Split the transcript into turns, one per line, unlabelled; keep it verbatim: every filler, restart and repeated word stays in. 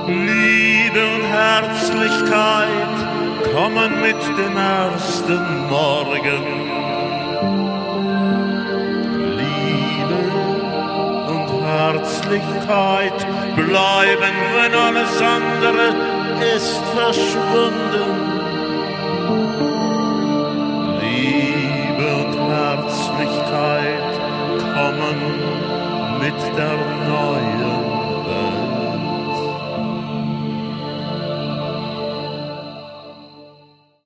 Liebe und Herzlichkeit kommen mit dem ersten Morgen. Liebe und Herzlichkeit bleiben, wenn alles andere ist verschwunden. Liebe und Herzlichkeit kommen mit der neuen Welt.